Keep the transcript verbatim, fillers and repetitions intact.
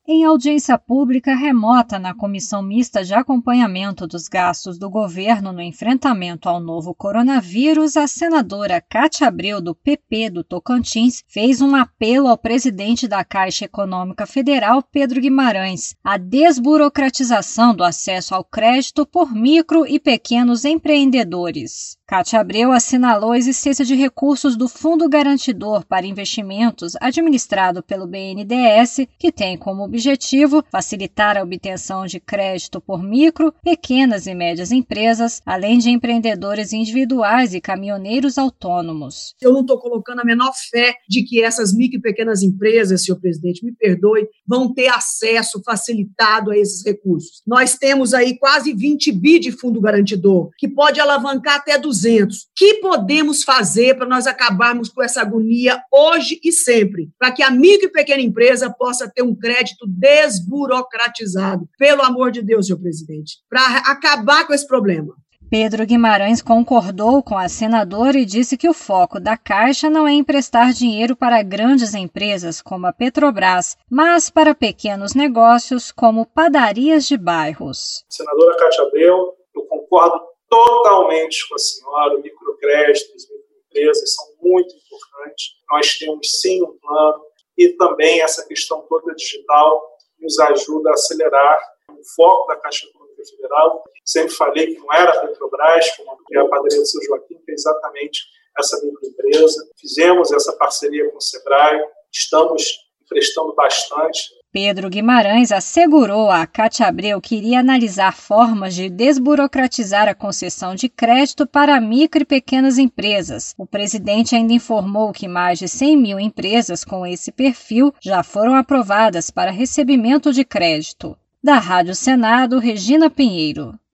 Em audiência pública remota na Comissão Mista de Acompanhamento dos Gastos do Governo no enfrentamento ao novo coronavírus, a senadora Cátia Abreu, do P P do Tocantins, fez um apelo ao presidente da Caixa Econômica Federal, Pedro Guimarães, à desburocratização do acesso ao crédito por micro e pequenos empreendedores. Cátia Abreu assinalou a existência de recursos do Fundo Garantidor para Investimentos, administrado pelo B N D E S, que tem como objetivo facilitar a obtenção de crédito por micro, pequenas e médias empresas, além de empreendedores individuais e caminhoneiros autônomos. Eu não estou colocando a menor fé de que essas micro e pequenas empresas, senhor presidente, me perdoe, vão ter acesso facilitado a esses recursos. Nós temos aí quase vinte bi de fundo garantidor, que pode alavancar até duzentos. O que podemos fazer para nós acabarmos com essa agonia hoje e sempre, para que a micro e pequena empresa possa ter um crédito desburocratizado? Pelo amor de Deus, senhor presidente, para acabar com esse problema. Pedro Guimarães concordou com a senadora e disse que o foco da Caixa não é emprestar dinheiro para grandes empresas como a Petrobras, mas para pequenos negócios como padarias de bairros. Senadora Cátia Abreu, eu concordo totalmente com a senhora. O microcrédito, as microempresas são muito importantes. Nós temos sim um plano e também essa questão toda digital nos ajuda a acelerar o foco da Caixa Econômica Federal. Sempre falei que não era a Petrobras, como é a padaria do São Joaquim, que é exatamente essa microempresa. Fizemos essa parceria com o Sebrae, estamos emprestando bastante. Pedro Guimarães assegurou a Cátia Abreu que iria analisar formas de desburocratizar a concessão de crédito para micro e pequenas empresas. O presidente ainda informou que mais de cem mil empresas com esse perfil já foram aprovadas para recebimento de crédito. Da Rádio Senado, Regina Pinheiro.